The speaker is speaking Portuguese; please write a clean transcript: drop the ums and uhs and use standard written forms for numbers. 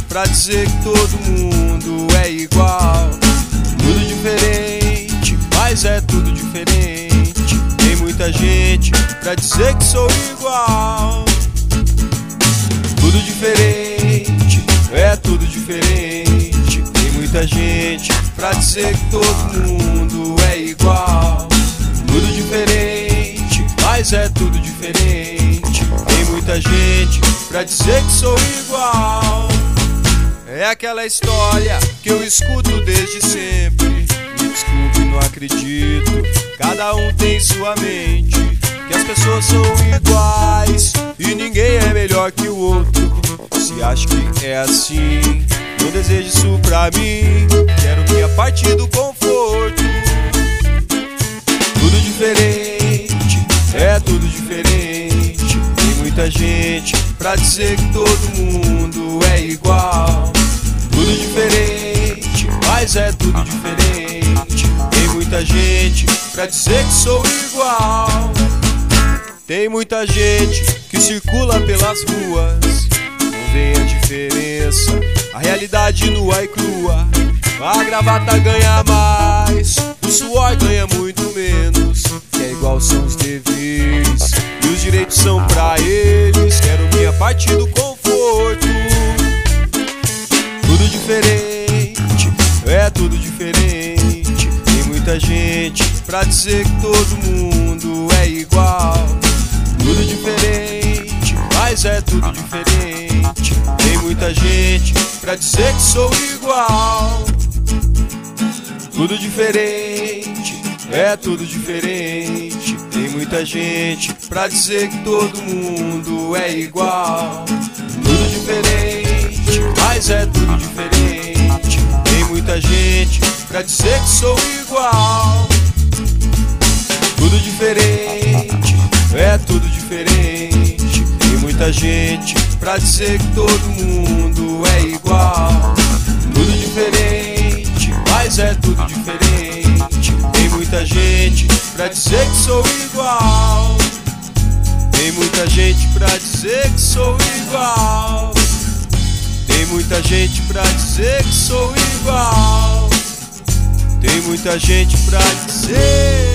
pra dizer que todo mundo é igual. Tudo diferente, mas é tudo diferente. Tem muita gente pra dizer que sou igual. Tudo diferente, é tudo diferente. Tem muita gente pra dizer que todo mundo é igual. Tudo diferente, mas é tudo diferente. Tem muita gente pra dizer que sou igual. É aquela história que eu escuto desde sempre. Me desculpe, não acredito. Cada um tem sua mente, que as pessoas são iguais e ninguém é melhor que o outro. Se acha que é assim, não desejo isso pra mim. Quero minha parte do conforto. Tudo diferente, é tudo diferente. Tem muita gente pra dizer que todo mundo é igual. Tudo diferente, mas é tudo diferente. Tem muita gente pra dizer que sou igual. Tem muita gente que circula pelas ruas, não vê a diferença, a realidade nua e crua. A gravata ganha mais, o suor ganha muito menos. Que é igual são os deveres e os direitos são pra eles. Quero minha parte do conforto. Tudo diferente, é tudo diferente. Tem muita gente pra dizer que todo mundo é igual. Tudo diferente, mas é tudo diferente. Tem muita gente pra dizer que sou igual. Tudo diferente, é tudo diferente. Tem muita gente pra dizer que todo mundo é igual. Tudo diferente, mas é tudo diferente. Tem muita gente pra dizer que sou igual. Tudo diferente, é tudo diferente. Tem muita gente pra dizer que todo mundo é igual. Tudo diferente, mas é tudo diferente. Tem muita gente pra dizer que sou igual. Tem muita gente pra dizer que sou igual. Tem muita gente pra dizer que sou igual. Tem muita gente pra dizer